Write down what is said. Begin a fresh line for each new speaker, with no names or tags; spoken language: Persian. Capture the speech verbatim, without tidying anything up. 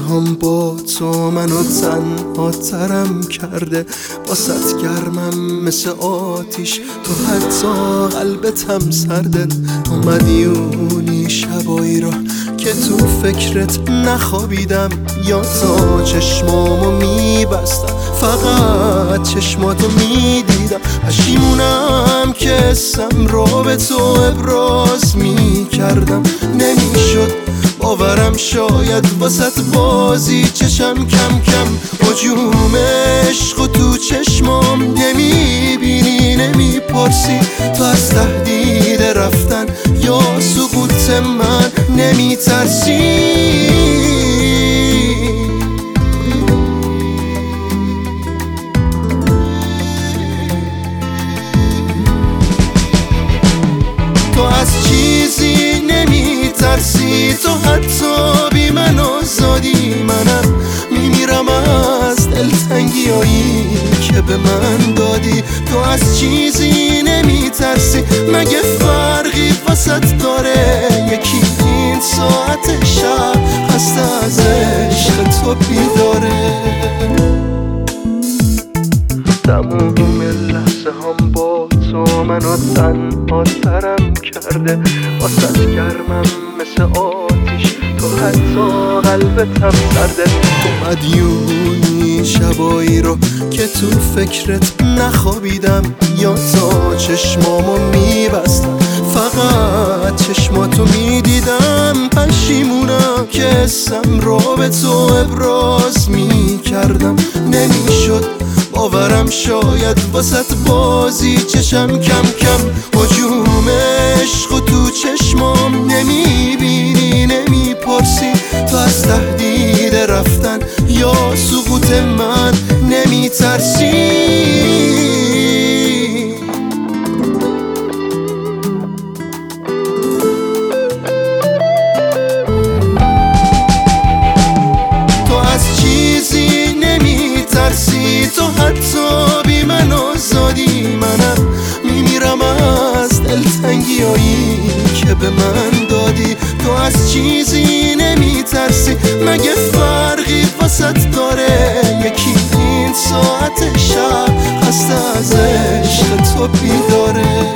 هم با تو منو تنها ترم کرده، واسط گرمم مثل آتیش، تو حتی قلبتم سرده. اومدی اونی شبایی را که تو فکرت نخوابیدم، یا تا چشمامو میبستم فقط چشماتو میدیدم. پشیمونم که اسم رو به تو ابراز میکردم، نمیشد باورم، شاید واسط بازی چشم کم کم. هجوم عشق و تو چشمام نمیبینی، نمیپرسی تو از تهدید رفتن یا سقوط من نمیترسی. تو از چیزی نمیترسی، تو حتی بی من آزادی. منم میمیرم از دلتنگیایی که به من دادی. تو از چیزی نمیترسی، مگه فرقی واسط داره؟ یکی این ساعت شب خسته از عشق تو بیداره. تموم لحظه هم با تو منو تنها ترم کرده، واسط گرمم مثل آتیش، تو حتی قلبتم سرده. تو مدیونی شبایی رو که تو فکرت نخوابیدم، یا تا چشمامو میبستم فقط چشماتو میدیدم. پشیمونم که اسم رو به تو ابراز میکردم، نمیشد باورم، شاید واسط بازی چشم کم کم. هجوم عشق و تو چشمام نمیبینی، نمیپرسی تو از تهدید رفتن یا سقوط من نمیترسی. تو حتی بی من آزادی. منم میمیرم از دلتنگیایی که به من دادی. تو از چیزی نمیترسی، مگه فرقی واسط داره؟ یکی این ساعت شب خسته از عشق تو بیداره.